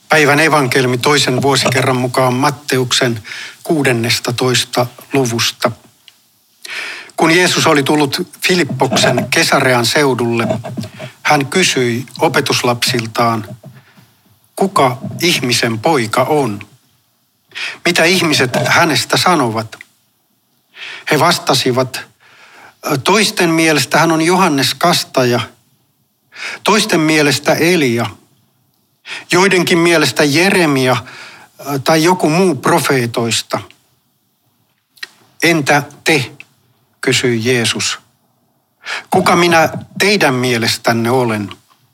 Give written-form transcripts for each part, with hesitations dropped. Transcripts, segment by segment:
Päivän evankeliumi toisen vuosikerran mukaan Matteuksen 16. luvusta. Kun Jeesus oli tullut Filippoksen Kesarean seudulle, hän kysyi opetuslapsiltaan, kuka ihmisen poika on? Mitä ihmiset hänestä sanovat? He vastasivat, toisten mielestä hän on Johannes Kastaja, toisten mielestä Elia, joidenkin mielestä Jeremia tai joku muu profeetoista. Entä te, kysyi Jeesus. Kuka minä teidän mielestänne olen?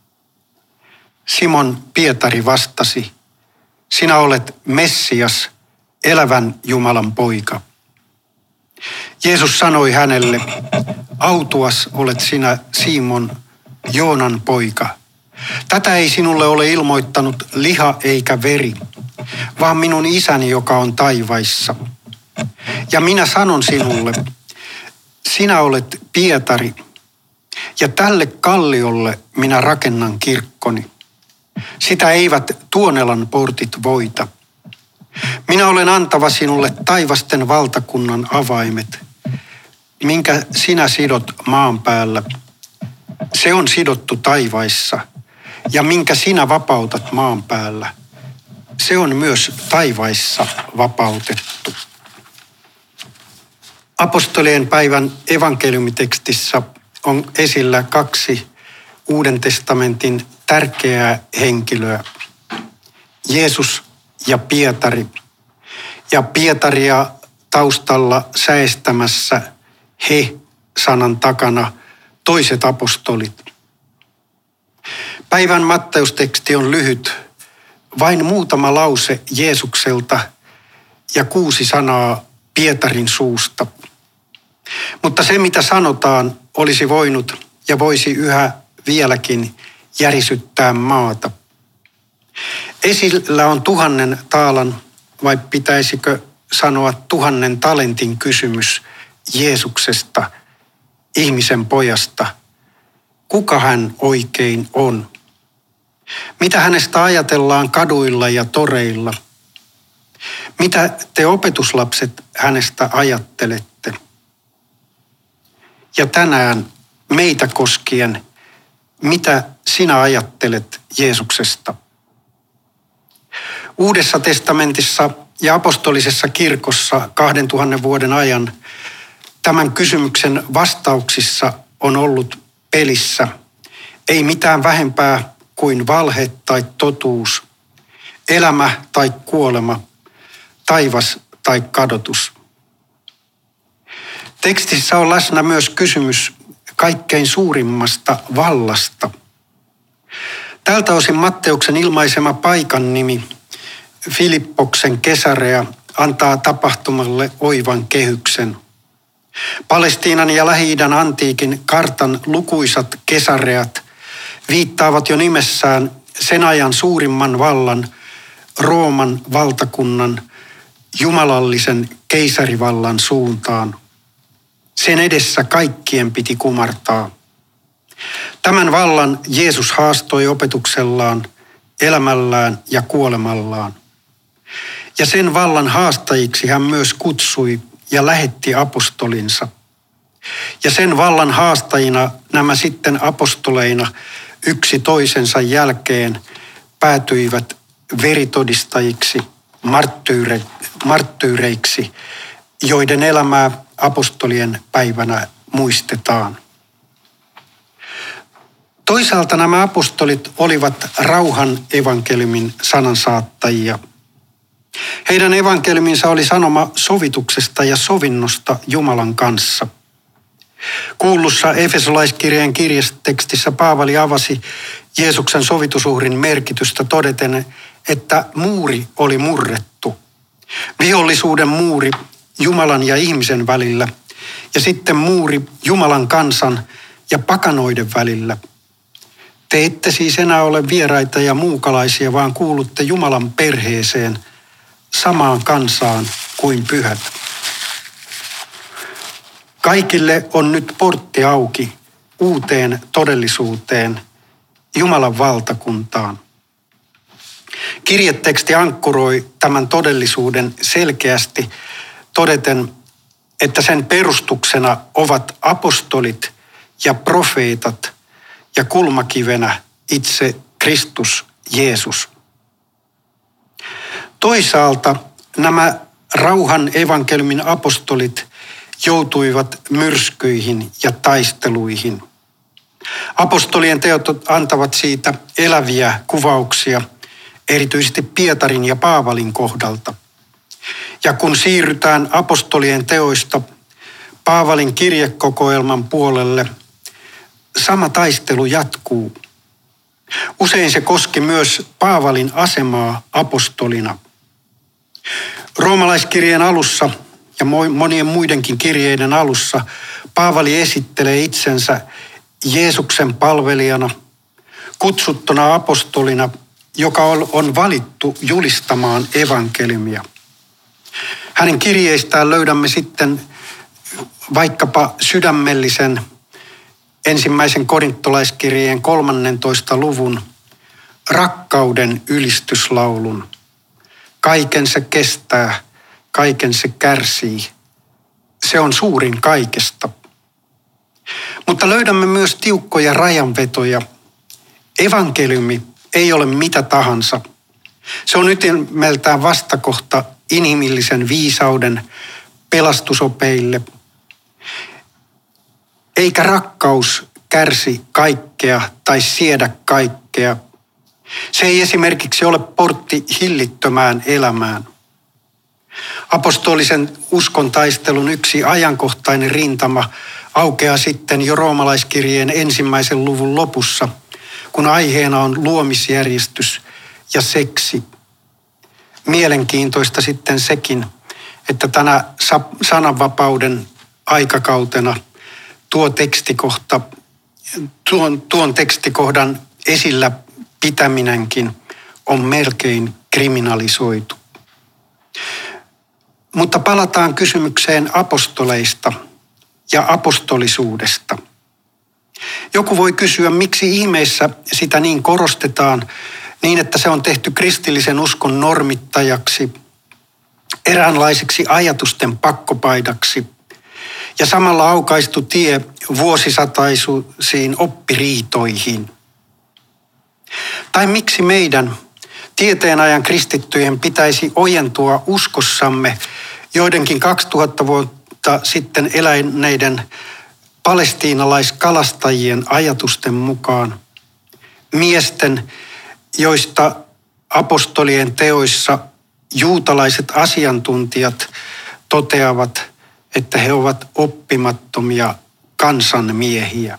Simon Pietari vastasi, sinä olet Messias, elävän Jumalan poika. Jeesus sanoi hänelle, autuas olet sinä, Simon, Joonan poika. Tätä ei sinulle ole ilmoittanut liha eikä veri, vaan minun isäni, joka on taivaissa. Ja minä sanon sinulle, sinä olet Pietari, ja tälle kalliolle minä rakennan kirkkoni. Sitä eivät Tuonelan portit voita. Minä olen antava sinulle taivasten valtakunnan avaimet, minkä sinä sidot maan päällä. Se on sidottu taivaissa, ja minkä sinä vapautat maan päällä. Se on myös taivaissa vapautettu. Apostolien päivän evankeliumitekstissä on esillä kaksi Uuden testamentin tärkeää henkilöä, Jeesus ja Pietari. Ja Pietaria taustalla säestämässä he-sanan takana toiset apostolit. Päivän Matteusteksti on lyhyt, vain muutama lause Jeesukselta ja 6 sanaa Pietarin suusta. Mutta se, mitä sanotaan, olisi voinut ja voisi yhä vieläkin järisyttää maata. Esillä on 1000 taalan, vai pitäisikö sanoa 1000 talentin kysymys Jeesuksesta, ihmisen pojasta. Kuka hän oikein on? Mitä hänestä ajatellaan kaduilla ja toreilla? Mitä te opetuslapset hänestä ajattelette? Ja tänään meitä koskien, mitä sinä ajattelet Jeesuksesta? Uudessa testamentissa ja apostolisessa kirkossa 2000 vuoden ajan tämän kysymyksen vastauksissa on ollut pelissä ei mitään vähempää kuin valhe tai totuus, elämä tai kuolema, taivas tai kadotus. Tekstissä on läsnä myös kysymys kaikkein suurimmasta vallasta. Tältä osin Matteuksen ilmaisema paikan nimi, Filippoksen Kesarea, antaa tapahtumalle oivan kehyksen. Palestiinan ja Lähi-idän antiikin kartan lukuisat kesareat viittaavat jo nimessään sen ajan suurimman vallan, Rooman valtakunnan, jumalallisen keisarivallan suuntaan. Sen edessä kaikkien piti kumartaa. Tämän vallan Jeesus haastoi opetuksellaan, elämällään ja kuolemallaan. Ja sen vallan haastajiksi hän myös kutsui ja lähetti apostolinsa. Ja sen vallan haastajina nämä sitten apostoleina yksi toisensa jälkeen päätyivät veritodistajiksi, marttyyreiksi, joiden elämää apostolien päivänä muistetaan. Toisaalta nämä apostolit olivat rauhan evankeliumin sanansaattajia. Heidän evankeliuminsa oli sanoma sovituksesta ja sovinnosta Jumalan kanssa. Kuullussa Efesolaiskirjeen kirjatekstissä Paavali avasi Jeesuksen sovitusuhrin merkitystä todeten, että muuri oli murrettu. Vihollisuuden muuri Jumalan ja ihmisen välillä ja sitten muuri Jumalan kansan ja pakanoiden välillä. Te ette siis enää ole vieraita ja muukalaisia, vaan kuulutte Jumalan perheeseen, samaan kansaan kuin pyhät. Kaikille on nyt portti auki uuteen todellisuuteen, Jumalan valtakuntaan. Kirjeteksti ankkuroi tämän todellisuuden selkeästi todeten, että sen perustuksena ovat apostolit ja profeetat ja kulmakivenä itse Kristus Jeesus. Toisaalta nämä rauhan evankeliumin apostolit joutuivat myrskyihin ja taisteluihin. Apostolien teot antavat siitä eläviä kuvauksia, erityisesti Pietarin ja Paavalin kohdalta. Ja kun siirrytään apostolien teoista Paavalin kirjekokoelman puolelle, sama taistelu jatkuu. Usein se koski myös Paavalin asemaa apostolina. Roomalaiskirjeen alussa ja monien muidenkin kirjeiden alussa Paavali esittelee itsensä Jeesuksen palvelijana, kutsuttuna apostolina, joka on valittu julistamaan evankeliumia. Hänen kirjeistään löydämme sitten vaikkapa sydämellisen ensimmäisen korintolaiskirjeen 13. luvun rakkauden ylistyslaulun. Kaiken se kestää, kaiken se kärsii. Se on suurin kaikesta. Mutta löydämme myös tiukkoja rajanvetoja. Evankeliumi ei ole mitä tahansa. Se on ytimeltään vastakohta inhimillisen viisauden pelastusopeille. Eikä rakkaus kärsi kaikkea tai siedä kaikkea. Se ei esimerkiksi ole portti hillittömään elämään. Apostolisen uskon taistelun yksi ajankohtainen rintama aukeaa sitten jo roomalaiskirjeen 1. luvun lopussa, kun aiheena on luomisjärjestys ja seksi. Mielenkiintoista sitten sekin, että tänä sananvapauden aikakautena tuon tekstikohdan esillä pitäminenkin on melkein kriminalisoitu. Mutta palataan kysymykseen apostoleista ja apostolisuudesta. Joku voi kysyä, miksi ihmeessä sitä niin korostetaan, niin että se on tehty kristillisen uskon normittajaksi, eräänlaiseksi ajatusten pakkopaidaksi ja samalla aukaistu tie vuosisataisiin oppiriitoihin. Tai miksi meidän, tieteen ajan kristittyjen, pitäisi ojentua uskossamme joidenkin 2000 vuotta sitten eläneiden palestiinalaiskalastajien ajatusten mukaan. Miesten, joista apostolien teoissa juutalaiset asiantuntijat toteavat, että he ovat oppimattomia kansanmiehiä.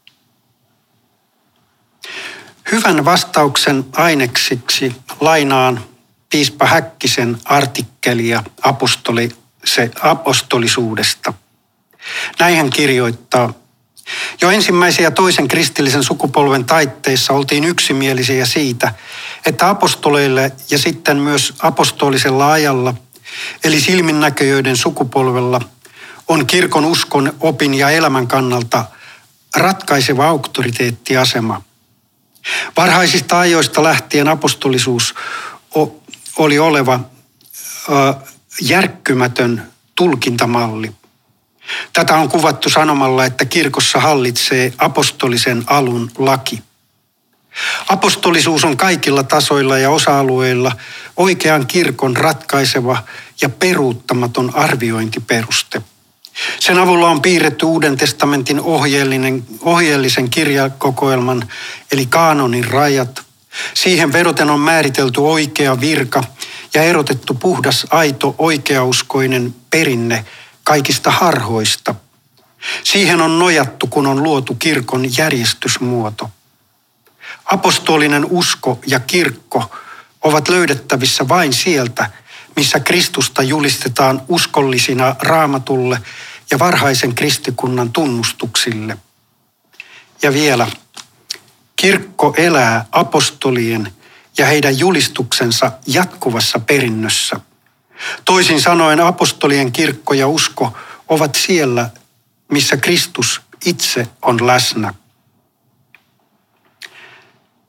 Hyvän vastauksen aineksiksi lainaan piispa Häkkisen artikkelia apostolisuudesta. Näin hän kirjoittaa: jo ensimmäisen ja toisen kristillisen sukupolven taitteissa oltiin yksimielisiä siitä, että apostoleille ja sitten myös apostolisella ajalla, eli silminnäköjöiden sukupolvella, on kirkon uskon, opin ja elämän kannalta ratkaiseva auktoriteettiasema. Varhaisista ajoista lähtien apostolisuus oli oleva järkkymätön tulkintamalli. Tätä on kuvattu sanomalla, että kirkossa hallitsee apostolisen alun laki. Apostolisuus on kaikilla tasoilla ja osa-alueilla oikean kirkon ratkaiseva ja peruuttamaton arviointiperuste. Sen avulla on piirretty Uuden testamentin ohjeellisen kirjakokoelman eli kaanonin rajat. Siihen vedoten on määritelty oikea virka ja erotettu puhdas, aito, oikeauskoinen perinne kaikista harhoista. Siihen on nojattu, kun on luotu kirkon järjestysmuoto. Apostolinen usko ja kirkko ovat löydettävissä vain sieltä, missä Kristusta julistetaan uskollisina Raamatulle ja varhaisen kristikunnan tunnustuksille. Ja vielä, kirkko elää apostolien ja heidän julistuksensa jatkuvassa perinnössä. Toisin sanoen apostolien kirkko ja usko ovat siellä, missä Kristus itse on läsnä.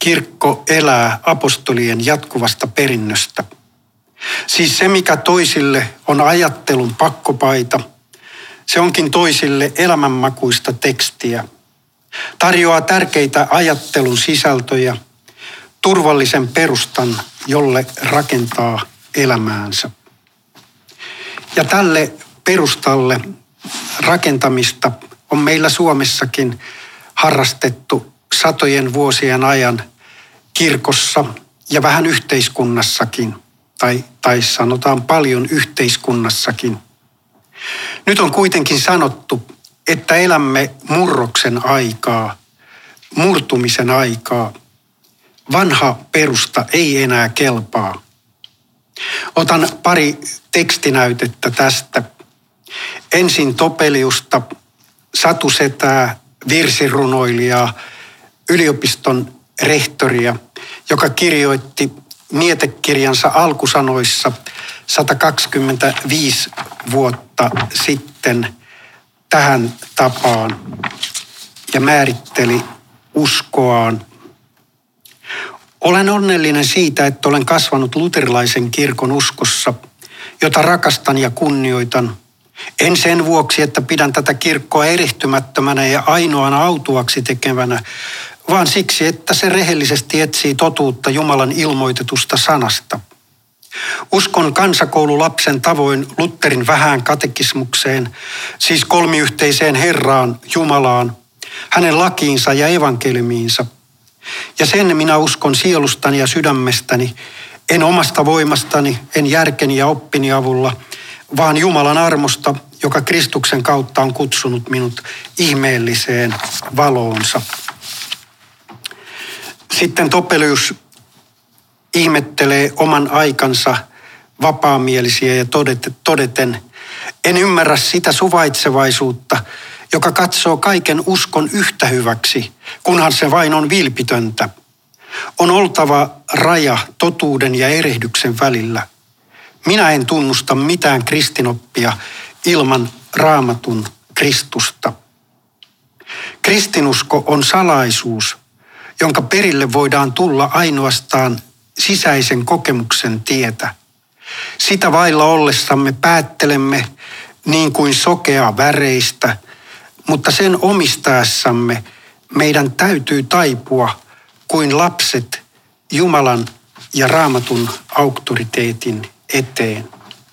kirkko elää apostolien jatkuvasta perinnöstä. Siis se, mikä toisille on ajattelun pakkopaita, se onkin toisille elämänmakuista tekstiä. Tarjoaa tärkeitä ajattelun sisältöjä, turvallisen perustan, jolle rakentaa elämäänsä. Ja tälle perustalle rakentamista on meillä Suomessakin harrastettu satojen vuosien ajan kirkossa ja vähän yhteiskunnassakin, tai sanotaan paljon yhteiskunnassakin. Nyt on kuitenkin sanottu, että elämme murroksen aikaa, murtumisen aikaa. Vanha perusta ei enää kelpaa. Otan pari tekstinäytettä tästä. Ensin Topeliusta, satusetää, virsirunoilijaa, yliopiston rehtoria, joka kirjoitti mietekirjansa alkusanoissa 125 vuotta sitten tähän tapaan ja määritteli uskoaan. Olen onnellinen siitä, että olen kasvanut luterilaisen kirkon uskossa, jota rakastan ja kunnioitan. En sen vuoksi, että pidän tätä kirkkoa erehtymättömänä ja ainoana autuaksi tekevänä, vaan siksi, että se rehellisesti etsii totuutta Jumalan ilmoitetusta sanasta. Uskon kansakoululapsen tavoin Lutherin vähään katekismukseen, siis kolmiyhteiseen Herraan, Jumalaan, hänen lakiinsa ja evankeliumiinsa. Ja sen minä uskon sielustani ja sydämestäni, en omasta voimastani, en järkeni ja oppini avulla, vaan Jumalan armosta, joka Kristuksen kautta on kutsunut minut ihmeelliseen valoonsa. Sitten Topelius ihmettelee oman aikansa vapaamielisiä ja todeten, en ymmärrä sitä suvaitsevaisuutta, joka katsoo kaiken uskon yhtä hyväksi, kunhan se vain on vilpitöntä. On oltava raja totuuden ja erehdyksen välillä. Minä en tunnusta mitään kristinoppia ilman Raamatun Kristusta. Kristinusko on salaisuus, jonka perille voidaan tulla ainoastaan sisäisen kokemuksen tietä. Sitä vailla ollessamme päättelemme niin kuin sokea väreistä, mutta sen omistaessamme meidän täytyy taipua kuin lapset Jumalan ja Raamatun auktoriteetin eteen.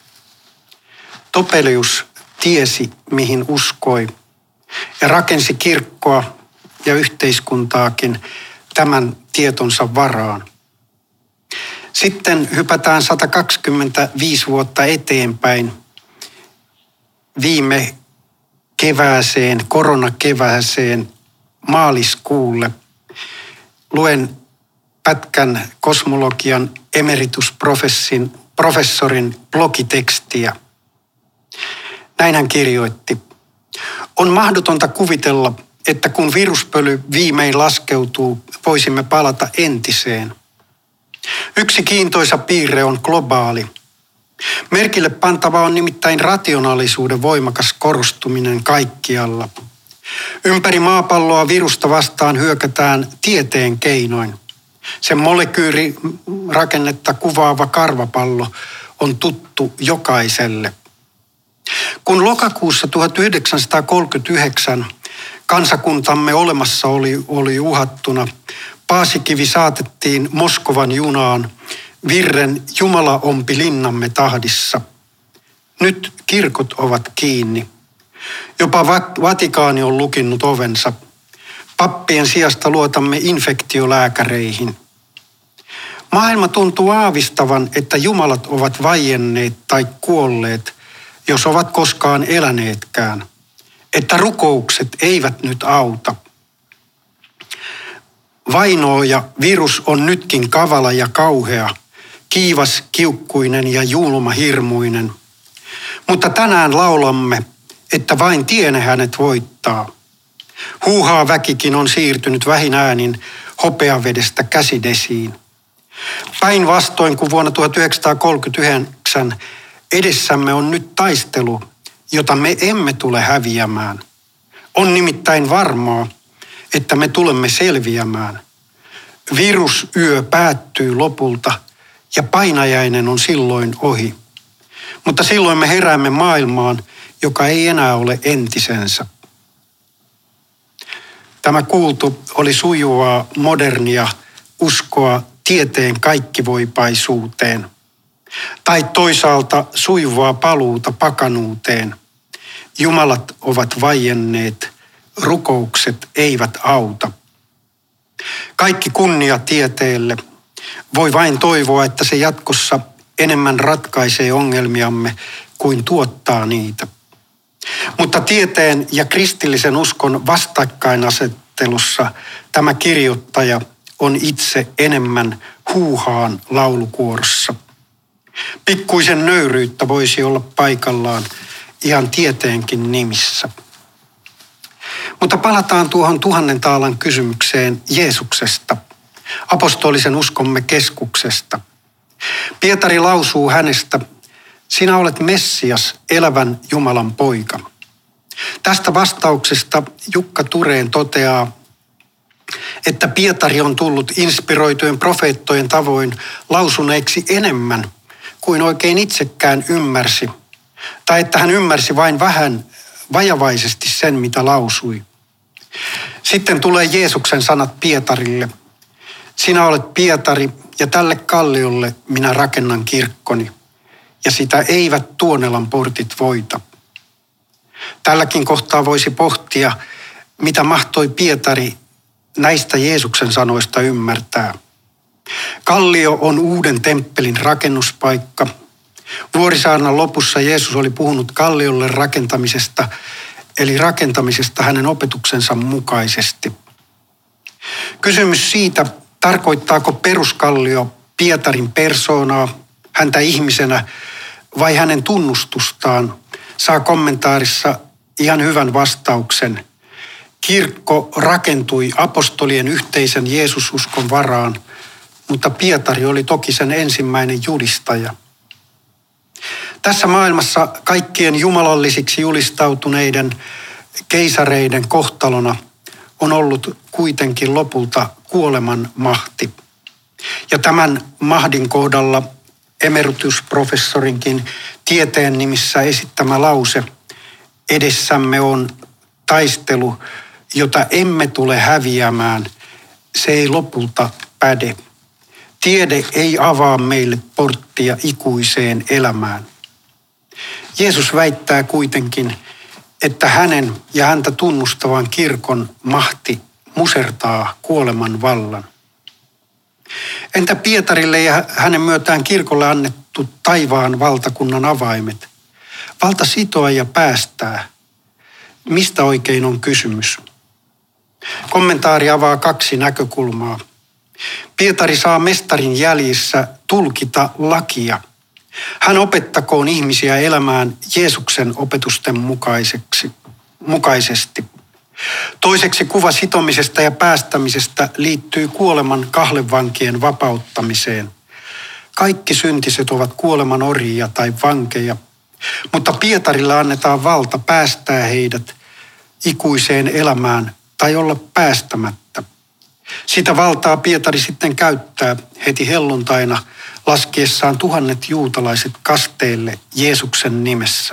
Topelius tiesi, mihin uskoi, ja rakensi kirkkoa ja yhteiskuntaakin tämän tietonsa varaan. Sitten hypätään 125 vuotta eteenpäin viime kevääseen, koronakevääseen, maaliskuulle. Luen pätkän kosmologian emeritusprofessorin blogitekstiä. Näin hän kirjoitti. On mahdotonta kuvitella, että kun viruspöly viimein laskeutuu, voisimme palata entiseen. Yksi kiintoisa piirre on globaali. Merkille pantava on nimittäin rationaalisuuden voimakas korostuminen kaikkialla. Ympäri maapalloa virusta vastaan hyökätään tieteen keinoin. Sen molekyylirakennetta kuvaava karvapallo on tuttu jokaiselle. Kun lokakuussa 1939 kansakuntamme olemassaolo oli uhattuna, Paasikivi saatettiin Moskovan junaan virren Jumala ompi linnamme tahdissa. Nyt kirkot ovat kiinni. Jopa Vatikaani on lukinnut ovensa. Pappien sijasta luotamme infektiolääkäreihin. Maailma tuntuu aavistavan, että jumalat ovat vaienneet tai kuolleet, jos ovat koskaan eläneetkään. Että rukoukset eivät nyt auta. Vaino ja virus on nytkin kavala ja kauhea, kiivas, kiukkuinen ja julma hirmuinen. Mutta tänään laulamme, että vain tiene hänet voittaa. Huuhaa väkikin on siirtynyt vähin äänin hopeavedestä käsidesiin. Päinvastoin kuin vuonna 1939 edessämme on nyt taistelu, jota me emme tule häviämään. On nimittäin varmaa, että me tulemme selviämään. Virusyö päättyy lopulta ja painajainen on silloin ohi. Mutta silloin me heräämme maailmaan, joka ei enää ole entisensä. Tämä kuultu oli sujuvaa, modernia uskoa tieteen kaikkivoipaisuuteen. Tai toisaalta sujuvaa paluuta pakanuuteen. Jumalat ovat vaienneet, rukoukset eivät auta. Kaikki kunnia tieteelle. Voi vain toivoa, että se jatkossa enemmän ratkaisee ongelmiamme kuin tuottaa niitä. Mutta tieteen ja kristillisen uskon vastakkainasettelussa tämä kirjoittaja on itse enemmän huuhaan laulukuorossa. Pikkuisen nöyryyttä voisi olla paikallaan ihan tieteenkin nimissä. Mutta palataan tuohon 1000 taalan kysymykseen Jeesuksesta, apostolisen uskomme keskuksesta. Pietari lausuu hänestä, sinä olet Messias, elävän Jumalan poika. Tästä vastauksesta Jukka Thurén toteaa, että Pietari on tullut inspiroitujen profeettojen tavoin lausuneeksi enemmän kuin oikein itsekään ymmärsi, tai että hän ymmärsi vain vähän vajavaisesti sen, mitä lausui. Sitten tulee Jeesuksen sanat Pietarille. Sinä olet Pietari ja tälle kalliolle minä rakennan kirkkoni, ja sitä eivät Tuonelan portit voita. Tälläkin kohtaa voisi pohtia, mitä mahtoi Pietari näistä Jeesuksen sanoista ymmärtää. Kallio on uuden temppelin rakennuspaikka. Vuorisaarnan lopussa Jeesus oli puhunut kalliolle rakentamisesta, eli rakentamisesta hänen opetuksensa mukaisesti. Kysymys siitä, tarkoittaako peruskallio Pietarin persoonaa, häntä ihmisenä vai hänen tunnustustaan, saa kommentaarissa ihan hyvän vastauksen. Kirkko rakentui apostolien yhteisen Jeesususkon varaan, mutta Pietari oli toki sen ensimmäinen julistaja. Tässä maailmassa kaikkien jumalallisiksi julistautuneiden keisareiden kohtalona on ollut kuitenkin lopulta kuoleman mahti. Ja tämän mahdin kohdalla emeritusprofessorinkin tieteen nimissä esittämä lause, edessämme on taistelu, jota emme tule häviämään, se ei lopulta päde. Tiede ei avaa meille porttia ikuiseen elämään. Jeesus väittää kuitenkin, että hänen ja häntä tunnustavan kirkon mahti musertaa kuoleman vallan. Entä Pietarille ja hänen myötään kirkolle annettu taivaan valtakunnan avaimet? Valta sitoa ja päästää. Mistä oikein on kysymys? Kommentaari avaa 2 näkökulmaa. Pietari saa mestarin jäljissä tulkita lakia. Hän opettakoon ihmisiä elämään Jeesuksen opetusten mukaisesti. Toiseksi kuva sitomisesta ja päästämisestä liittyy kuoleman kahlevankien vapauttamiseen. Kaikki syntiset ovat kuoleman orjia tai vankeja, mutta Pietarille annetaan valta päästää heidät ikuiseen elämään tai olla päästämättä. Sitä valtaa Pietari sitten käyttää heti helluntaina laskiessaan 1000 juutalaiset kasteelle Jeesuksen nimessä.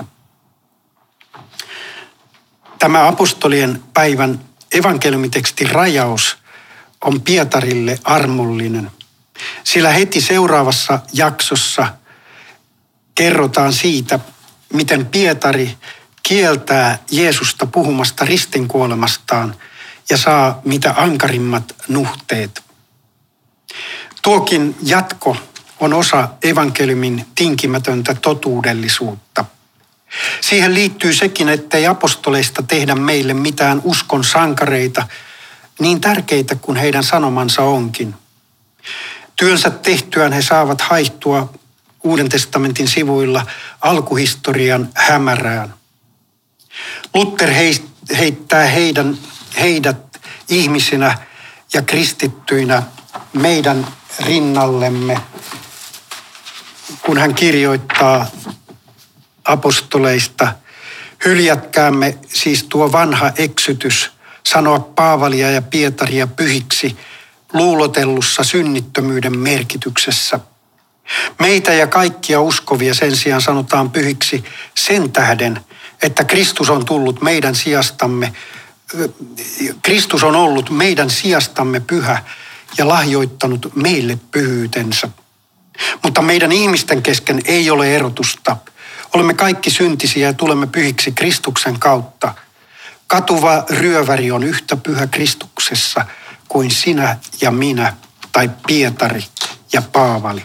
Tämä apostolien päivän evankeliumitekstin rajaus on Pietarille armollinen, sillä heti seuraavassa jaksossa kerrotaan siitä, miten Pietari kieltää Jeesusta puhumasta ristinkuolemastaan ja saa mitä ankarimmat nuhteet. Tuokin jatko on osa evankeliumin tinkimätöntä totuudellisuutta. Siihen liittyy sekin, ettei apostoleista tehdä meille mitään uskon sankareita, niin tärkeitä kuin heidän sanomansa onkin. Työnsä tehtyään he saavat haihtua Uuden testamentin sivuilla alkuhistorian hämärään. Luther heittää heidät ihmisinä ja kristittyinä meidän rinnallemme, kun hän kirjoittaa apostoleista, hyljätkäämme siis tuo vanha eksytys, sanoa Paavalia ja Pietaria pyhiksi, luulotellussa synnittömyyden merkityksessä. Meitä ja kaikkia uskovia sen sijaan sanotaan pyhiksi sen tähden, että Kristus on tullut meidän sijastamme. Kristus on ollut meidän sijastamme pyhä ja lahjoittanut meille pyhyytensä. Mutta meidän ihmisten kesken ei ole erotusta. Olemme kaikki syntisiä ja tulemme pyhiksi Kristuksen kautta. Katuva ryöväri on yhtä pyhä Kristuksessa kuin sinä ja minä, tai Pietari ja Paavali.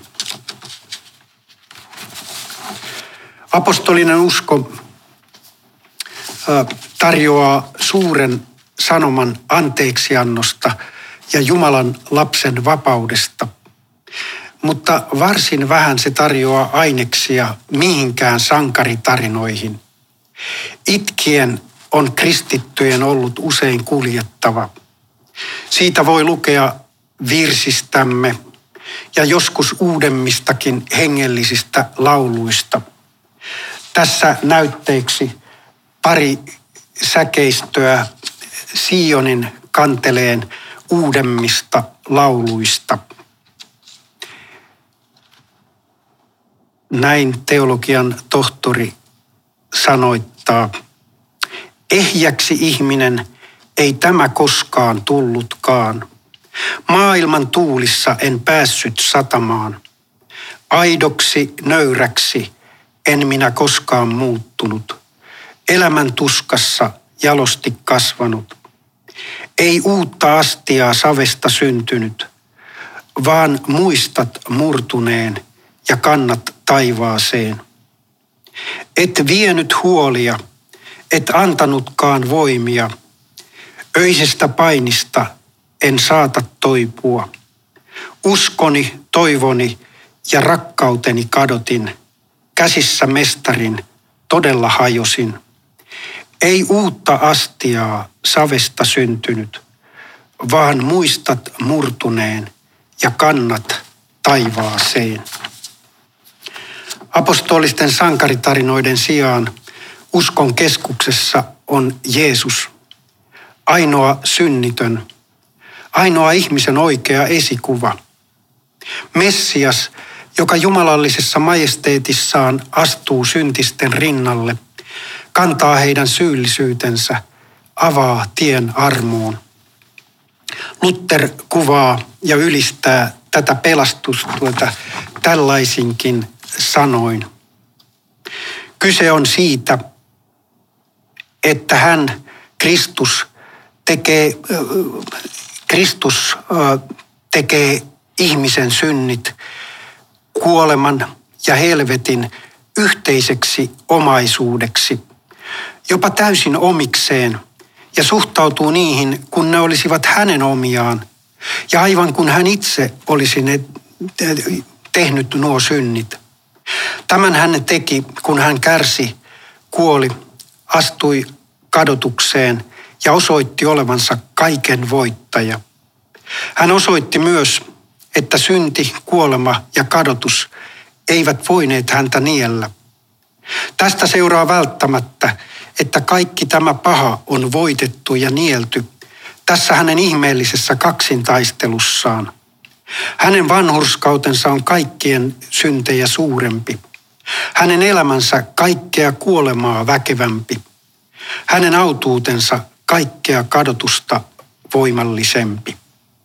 Apostolinen usko tarjoaa suuren sanoman anteeksiannosta ja Jumalan lapsen vapaudesta, mutta varsin vähän se tarjoaa aineksia mihinkään sankaritarinoihin. Itkien on kristittyjen ollut usein kuljettava. Siitä voi lukea virsistämme ja joskus uudemmistakin hengellisistä lauluista. Tässä näytteeksi pari säkeistöä Sionin kanteleen uudemmista lauluista. Näin teologian tohtori sanoittaa: ehjäksi ihminen ei tämä koskaan tullutkaan. Maailman tuulissa en päässyt satamaan. Aidoksi, nöyräksi en minä koskaan muuttunut. Elämän tuskassa jalosti kasvanut. Ei uutta astiaa savesta syntynyt, vaan muistat murtuneen ja kannat taivaaseen. Et vienyt huolia, et antanutkaan voimia. Öisestä painista en saata toipua. Uskoni, toivoni ja rakkauteni kadotin. Käsissä mestarin todella hajosin. Ei uutta astiaa savesta syntynyt, vaan muistat murtuneen ja kannat taivaaseen. Apostolisten sankaritarinoiden sijaan uskon keskuksessa on Jeesus, ainoa synnitön, ainoa ihmisen oikea esikuva. Messias, joka jumalallisessa majesteetissaan astuu syntisten rinnalle, kantaa heidän syyllisyytensä, avaa tien armoon. Luther kuvaa ja ylistää tätä pelastustyötä tällaisinkin sanoin. Kyse on siitä, että Kristus tekee ihmisen synnit, kuoleman ja helvetin yhteiseksi omaisuudeksi, jopa täysin omikseen, ja suhtautuu niihin, kun ne olisivat hänen omiaan, ja aivan kun hän itse olisi ne tehnyt nuo synnit. Tämän hän teki, kun hän kärsi, kuoli, astui kadotukseen ja osoitti olevansa kaiken voittaja. Hän osoitti myös, että synti, kuolema ja kadotus eivät voineet häntä niellä. Tästä seuraa välttämättä, että kaikki tämä paha on voitettu ja nielty tässä hänen ihmeellisessä kaksintaistelussaan. Hänen vanhurskautensa on kaikkien syntejä suurempi. Hänen elämänsä kaikkea kuolemaa väkevämpi. Hänen autuutensa kaikkea kadotusta voimallisempi.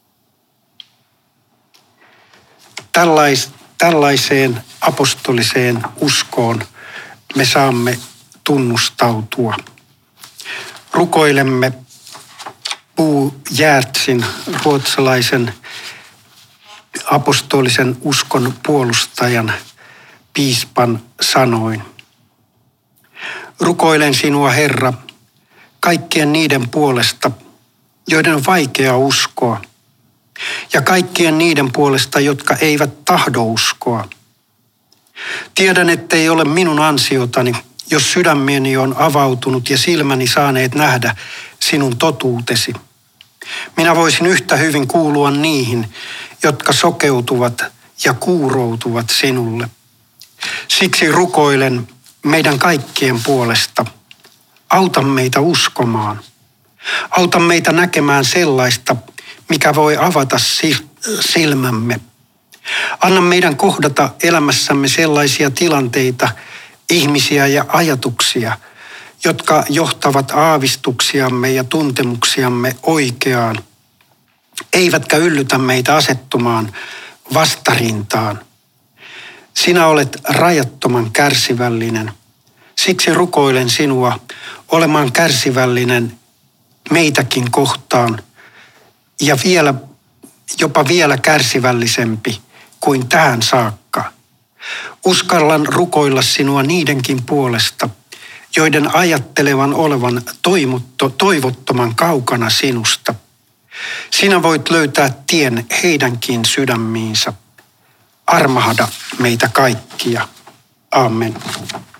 Tällaiseen apostoliseen uskoon me saamme tunnustautua. Rukoilemme Bo Giertzin, ruotsalaisen apostolisen uskon puolustajan piispan sanoin. Rukoilen sinua, Herra, kaikkien niiden puolesta, joiden on vaikea uskoa, ja kaikkien niiden puolesta, jotka eivät tahdo uskoa. Tiedän, ettei ole minun ansiotani, jos sydämeni on avautunut ja silmäni saaneet nähdä sinun totuutesi. Minä voisin yhtä hyvin kuulua niihin, jotka sokeutuvat ja kuuroutuvat sinulle. Siksi rukoilen meidän kaikkien puolesta. Auta meitä uskomaan. Auta meitä näkemään sellaista, mikä voi avata silmämme. Anna meidän kohdata elämässämme sellaisia tilanteita, ihmisiä ja ajatuksia, jotka johtavat aavistuksiamme ja tuntemuksiamme oikeaan, eivätkä yllytä meitä asettumaan vastarintaan. Sinä olet rajattoman kärsivällinen. Siksi rukoilen sinua olemaan kärsivällinen meitäkin kohtaan ja jopa vielä kärsivällisempi kuin tähän saakka. Uskallan rukoilla sinua niidenkin puolesta, joiden ajattelevan olevan toivottoman kaukana sinusta. Sinä voit löytää tien heidänkin sydämiinsä. Armahda meitä kaikkia. Amen.